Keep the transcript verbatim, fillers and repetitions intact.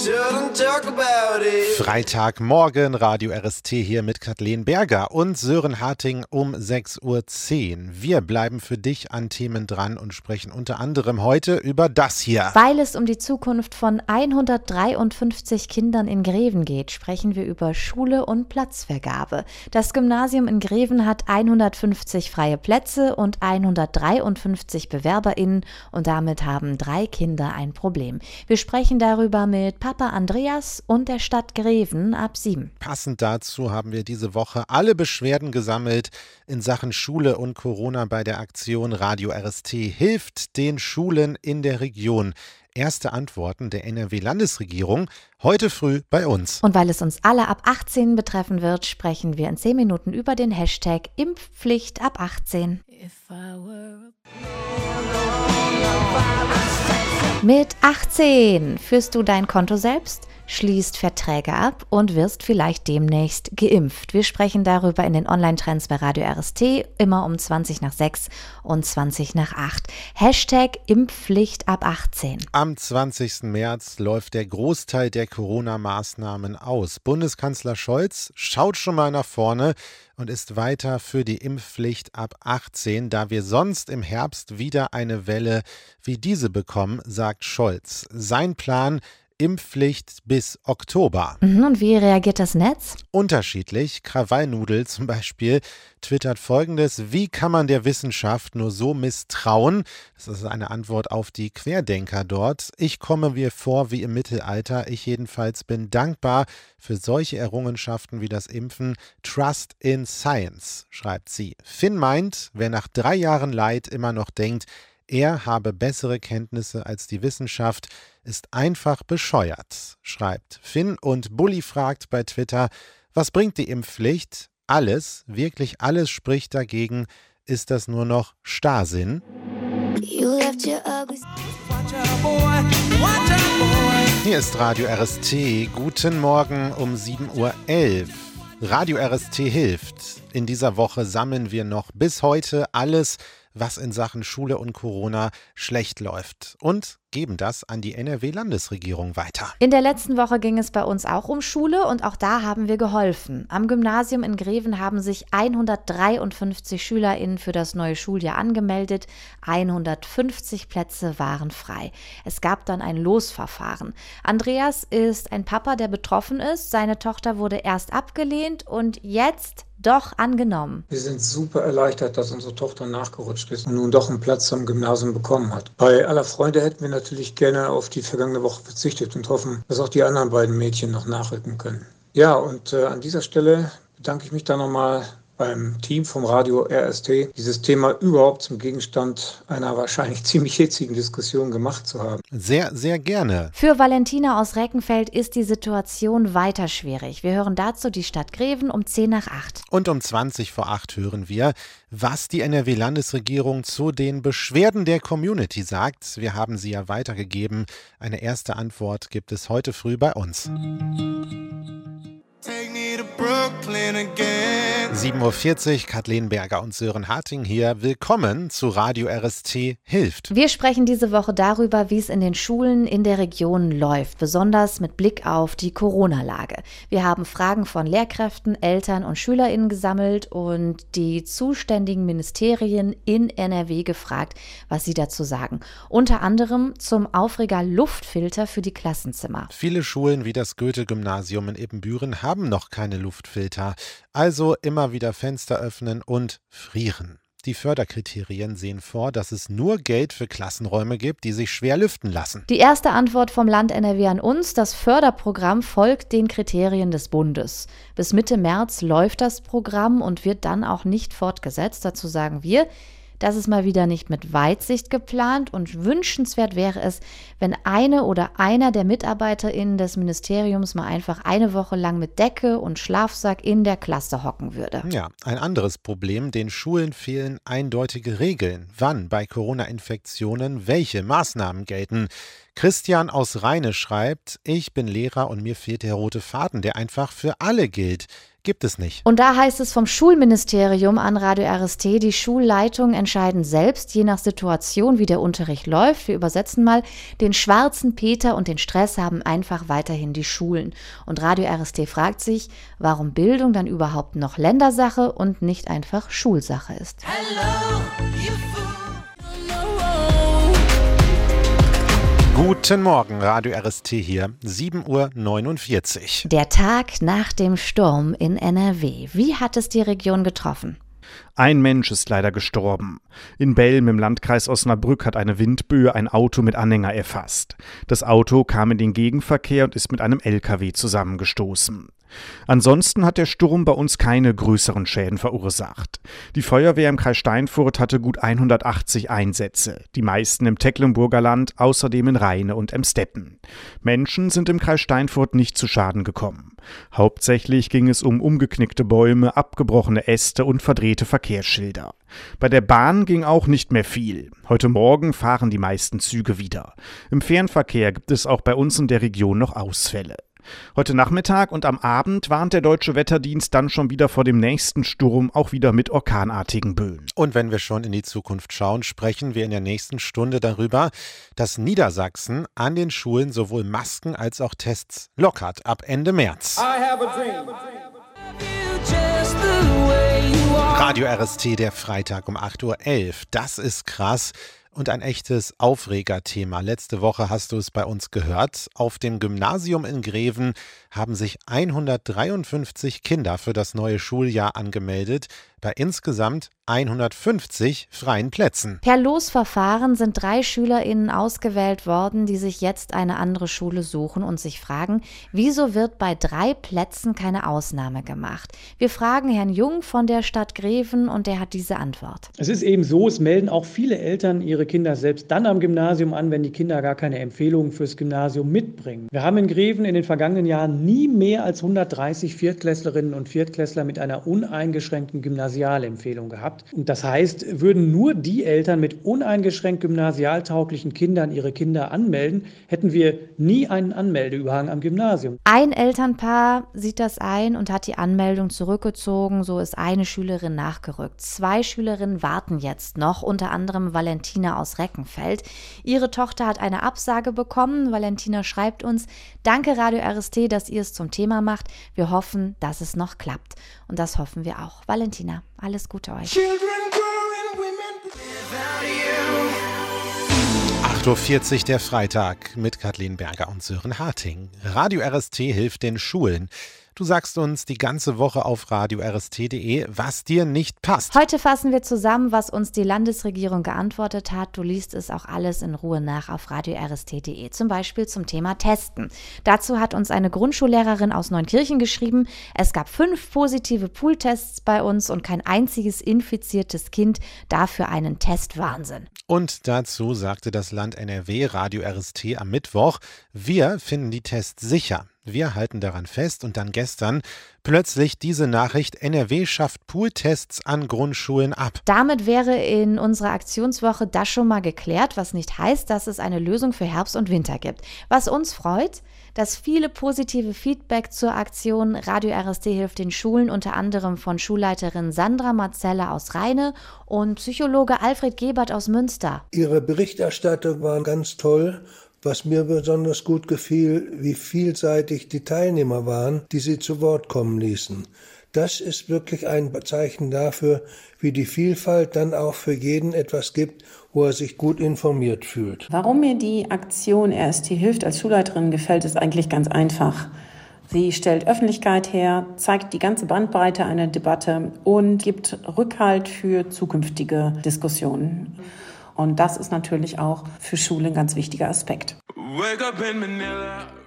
shouldn't talk about it. Freitagmorgen, Radio R S T hier mit Kathleen Berger und Sören Harting um sechs Uhr zehn. Wir bleiben für dich an Themen dran und sprechen unter anderem heute über das hier. Weil es um die Zukunft von hundertdreiundfünfzig Kindern in Greven geht, sprechen wir über Schule und Platzvergabe. Das Gymnasium in Greven hat hundertfünfzig freie Plätze und hundertdreiundfünfzig BewerberInnen und damit haben drei Kinder ein Problem. Wir sprechen darüber mit Papa Andreas und der Stadt Greven ab sieben. Passend dazu haben wir diese Woche alle Beschwerden gesammelt in Sachen Schule und Corona bei der Aktion Radio R S T hilft den Schulen in der Region. Erste Antworten der N R W-Landesregierung heute früh bei uns. Und weil es uns alle ab achtzehn betreffen wird, sprechen wir in zehn Minuten über den Hashtag Impfpflicht ab achtzehn. Mit achtzehn führst du dein Konto selbst, schließt Verträge ab und wirst vielleicht demnächst geimpft. Wir sprechen darüber in den Online-Trends bei Radio R S T, immer um zwanzig nach sechs und zwanzig nach acht. Hashtag Impfpflicht ab achtzehn. Am zwanzigsten März läuft der Großteil der Corona-Maßnahmen aus. Bundeskanzler Scholz schaut schon mal nach vorne und ist weiter für die Impfpflicht ab achtzehn, da wir sonst im Herbst wieder eine Welle wie diese bekommen, sagt Scholz. Sein Plan: Impfpflicht bis Oktober. Mhm, und wie reagiert das Netz? Unterschiedlich. Krawallnudel zum Beispiel twittert Folgendes: Wie kann man der Wissenschaft nur so misstrauen? Das ist eine Antwort auf die Querdenker dort. Ich komme mir vor wie im Mittelalter. Ich jedenfalls bin dankbar für solche Errungenschaften wie das Impfen. Trust in Science, schreibt sie. Finn meint, wer nach drei Jahren Leid immer noch denkt, er habe bessere Kenntnisse als die Wissenschaft, ist einfach bescheuert, schreibt Finn. Und Bulli fragt bei Twitter, was bringt die Impfpflicht? Alles, wirklich alles spricht dagegen. Ist das nur noch Starrsinn? Hier ist Radio R S T. Guten Morgen um sieben Uhr elf. Radio R S T hilft. In dieser Woche sammeln wir noch bis heute alles, was in Sachen Schule und Corona schlecht läuft, und geben das an die N R W-Landesregierung weiter. In der letzten Woche ging es bei uns auch um Schule und auch da haben wir geholfen. Am Gymnasium in Greven haben sich hundertdreiundfünfzig SchülerInnen für das neue Schuljahr angemeldet. hundertfünfzig Plätze waren frei. Es gab dann ein Losverfahren. Andreas ist ein Papa, der betroffen ist. Seine Tochter wurde erst abgelehnt und jetzt doch angenommen. Wir sind super erleichtert, dass unsere Tochter nachgerutscht ist und nun doch einen Platz am Gymnasium bekommen hat. Bei aller Freude hätten wir natürlich gerne auf die vergangene Woche verzichtet und hoffen, dass auch die anderen beiden Mädchen noch nachrücken können. Ja, und äh, an dieser Stelle bedanke ich mich dann nochmal beim Team vom Radio R S T, dieses Thema überhaupt zum Gegenstand einer wahrscheinlich ziemlich hitzigen Diskussion gemacht zu haben. Sehr, sehr gerne. Für Valentina aus Reckenfeld ist die Situation weiter schwierig. Wir hören dazu die Stadt Greven um zehn nach acht. Und um zwanzig vor acht hören wir, was die N R W-Landesregierung zu den Beschwerden der Community sagt. Wir haben sie ja weitergegeben. Eine erste Antwort gibt es heute früh bei uns. sieben Uhr vierzig, Kathleen Berger und Sören Harting hier. Willkommen zu Radio R S T hilft. Wir sprechen diese Woche darüber, wie es in den Schulen in der Region läuft, besonders mit Blick auf die Corona-Lage. Wir haben Fragen von Lehrkräften, Eltern und SchülerInnen gesammelt und die zuständigen Ministerien in N R W gefragt, was sie dazu sagen. Unter anderem zum Aufreger Luftfilter für die Klassenzimmer. Viele Schulen wie das Goethe-Gymnasium in Ebenbüren haben noch keine Luftfilter. Also immer wieder Fenster öffnen und frieren. Die Förderkriterien sehen vor, dass es nur Geld für Klassenräume gibt, die sich schwer lüften lassen. Die erste Antwort vom Land N R W an uns: Das Förderprogramm folgt den Kriterien des Bundes. Bis Mitte März läuft das Programm und wird dann auch nicht fortgesetzt. Dazu sagen wir, das ist mal wieder nicht mit Weitsicht geplant und wünschenswert wäre es, wenn eine oder einer der MitarbeiterInnen des Ministeriums mal einfach eine Woche lang mit Decke und Schlafsack in der Klasse hocken würde. Ja, ein anderes Problem: Den Schulen fehlen eindeutige Regeln, wann bei Corona-Infektionen welche Maßnahmen gelten. Christian aus Rheine schreibt, ich bin Lehrer und mir fehlt der rote Faden, der einfach für alle gilt. Gibt es nicht. Und da heißt es vom Schulministerium an Radio R S T, die Schulleitungen entscheiden selbst, je nach Situation, wie der Unterricht läuft. Wir übersetzen mal, den schwarzen Peter und den Stress haben einfach weiterhin die Schulen. Und Radio R S T fragt sich, warum Bildung dann überhaupt noch Ländersache und nicht einfach Schulsache ist. Hello, you fool. Guten Morgen, Radio R S T hier, sieben Uhr neunundvierzig. Der Tag nach dem Sturm in N R W. Wie hat es die Region getroffen? Ein Mensch ist leider gestorben. In Belm im Landkreis Osnabrück hat eine Windböe ein Auto mit Anhänger erfasst. Das Auto kam in den Gegenverkehr und ist mit einem L K W zusammengestoßen. Ansonsten hat der Sturm bei uns keine größeren Schäden verursacht. Die Feuerwehr im Kreis Steinfurt hatte gut hundertachtzig Einsätze, die meisten im Tecklenburger Land, außerdem in Rheine und Emstetten. Menschen sind im Kreis Steinfurt nicht zu Schaden gekommen. Hauptsächlich ging es um umgeknickte Bäume, abgebrochene Äste und verdrehte Verkehrsschilder. Bei der Bahn ging auch nicht mehr viel. Heute Morgen fahren die meisten Züge wieder. Im Fernverkehr gibt es auch bei uns in der Region noch Ausfälle. Heute Nachmittag und am Abend warnt der Deutsche Wetterdienst dann schon wieder vor dem nächsten Sturm, auch wieder mit orkanartigen Böen. Und wenn wir schon in die Zukunft schauen, sprechen wir in der nächsten Stunde darüber, dass Niedersachsen an den Schulen sowohl Masken als auch Tests lockert ab Ende März. Radio R S T, der Freitag um acht Uhr elf. Das ist krass. Und ein echtes Aufregerthema. Letzte Woche hast du es bei uns gehört. Auf dem Gymnasium in Greven haben sich hundertdreiundfünfzig Kinder für das neue Schuljahr angemeldet, bei insgesamt hundertfünfzig freien Plätzen. Per Losverfahren sind drei SchülerInnen ausgewählt worden, die sich jetzt eine andere Schule suchen und sich fragen, wieso wird bei drei Plätzen keine Ausnahme gemacht? Wir fragen Herrn Jung von der Stadt Greven und der hat diese Antwort. Es ist eben so, es melden auch viele Eltern ihre Kinder selbst dann am Gymnasium an, wenn die Kinder gar keine Empfehlungen fürs Gymnasium mitbringen. Wir haben in Greven in den vergangenen Jahren nie mehr als hundertdreißig Viertklässlerinnen und Viertklässler mit einer uneingeschränkten Gymnasialempfehlung gehabt. Und das heißt, würden nur die Eltern mit uneingeschränkt gymnasialtauglichen Kindern ihre Kinder anmelden, hätten wir nie einen Anmeldeüberhang am Gymnasium. Ein Elternpaar sieht das ein und hat die Anmeldung zurückgezogen. So ist eine Schülerin nachgerückt. Zwei Schülerinnen warten jetzt noch, unter anderem Valentina aus Reckenfeld. Ihre Tochter hat eine Absage bekommen. Valentina schreibt uns, danke Radio R S T, dass ihr es zum Thema macht. Wir hoffen, dass es noch klappt. Und das hoffen wir auch. Valentina, alles Gute euch. acht Uhr vierzig der Freitag mit Kathleen Berger und Sören Harting. Radio R S T hilft den Schulen. Du sagst uns die ganze Woche auf radio r s t punkt d e, was dir nicht passt. Heute fassen wir zusammen, was uns die Landesregierung geantwortet hat. Du liest es auch alles in Ruhe nach auf radio r s t punkt d e, zum Beispiel zum Thema Testen. Dazu hat uns eine Grundschullehrerin aus Neunkirchen geschrieben, es gab fünf positive Pooltests bei uns und kein einziges infiziertes Kind, dafür einen Testwahnsinn. Und dazu sagte das Land N R W, Radio R S T am Mittwoch, wir finden die Tests sicher. Wir halten daran fest und dann gestern plötzlich diese Nachricht, N R W schafft Pooltests an Grundschulen ab. Damit wäre in unserer Aktionswoche das schon mal geklärt, was nicht heißt, dass es eine Lösung für Herbst und Winter gibt. Was uns freut, dass viele positive Feedback zur Aktion Radio R S T hilft den Schulen, unter anderem von Schulleiterin Sandra Marzelle aus Rheine und Psychologe Alfred Gebert aus Münster. Ihre Berichterstattung war ganz toll. Was mir besonders gut gefiel, wie vielseitig die Teilnehmer waren, die sie zu Wort kommen ließen. Das ist wirklich ein Zeichen dafür, wie die Vielfalt dann auch für jeden etwas gibt, wo er sich gut informiert fühlt. Warum mir die Aktion R S T hilft als Schulleiterin gefällt, ist eigentlich ganz einfach. Sie stellt Öffentlichkeit her, zeigt die ganze Bandbreite einer Debatte und gibt Rückhalt für zukünftige Diskussionen. Und das ist natürlich auch für Schule ein ganz wichtiger Aspekt. Wake up in Manila.